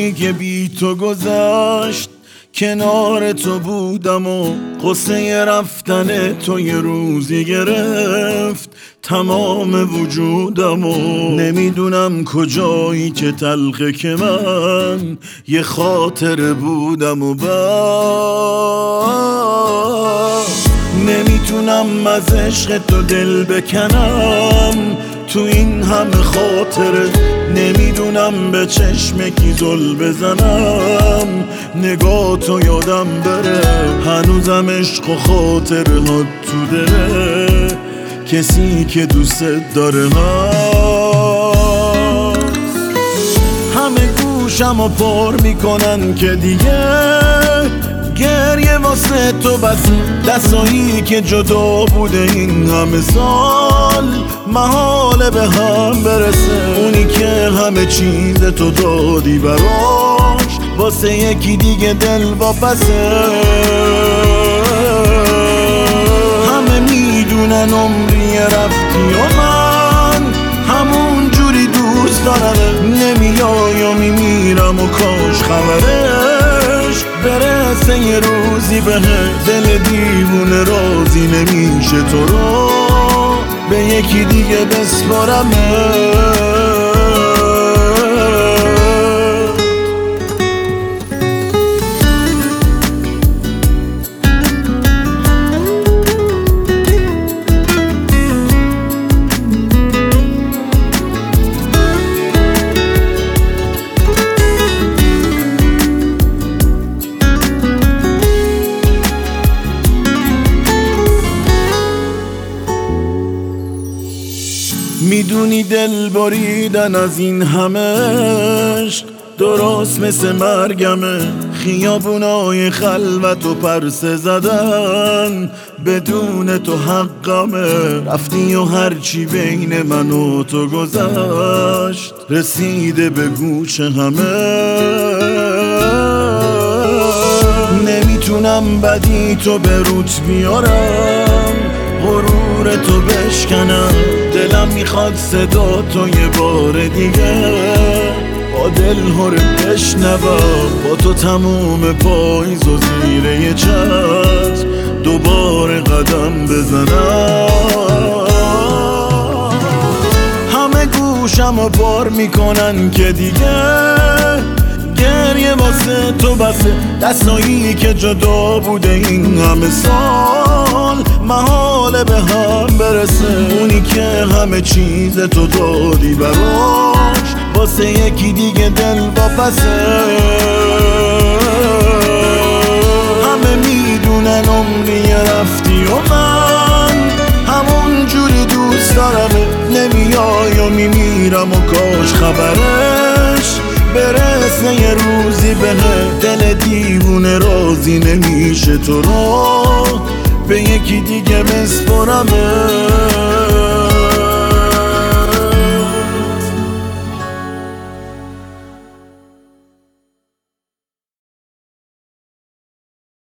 روزی که بی تو گذشت کنار تو بودم و قصه رفتن تو یه روزی گرفت تمام وجودم و نمیدونم کجایی که تلخه که من یه خاطر بودم و نمیتونم از عشق تو دل بکنم تو این همه خاطره نمیدونم به چشم کی زل بزنم نگاه تو یادم بره هنوزم عشق و خاطره ها تو دله کسی که دوست داره هست همه گوشم و پر میکنن که دیگه گریه واسه تو بس دستایی که جدا بوده این همه سال محاله به هم برسه اونی که همه چیز تو دادی براش واسه یکی دیگه دل واپسه همه میدونن عمری رفتی و من همون جوری دوست دارم نمیای و میمیرم و کاش خبرش برسه یه روزی به دل دیوونه راضی نمیشه تو رو به یکی دیگه بسپارم میدونی دل بریدن از این همه عشق درست مثل مرگمه خیابونای خلوت و پرسه زدن بدون تو حقمه رفتی و هرچی بین من و تو گذشت رسیده به گوش همه نمیتونم بدی تو به روت بیارم غرور تو بشکنم دلم میخواد صدا تو یه بار دیگه با دل هره بشنوم با تو تموم پاییز و زیر یه چتر دوباره قدم بزنم همه گوشم و بار میکنن که دیگه گریه واسه تو بسه دستایی که جدا بوده این همه سال محاله به هم برسه اونی که همه چیز تو دادی براش واسه یکی دیگه دل واپسه همه میدونن عمری رفتی و من همون جوری دوست دارم نمیای و میمیرم و کاش خبرش برسه یه روزی به دل دیوونه راضی نمیشه تو رو به یکی دیگه بسپارم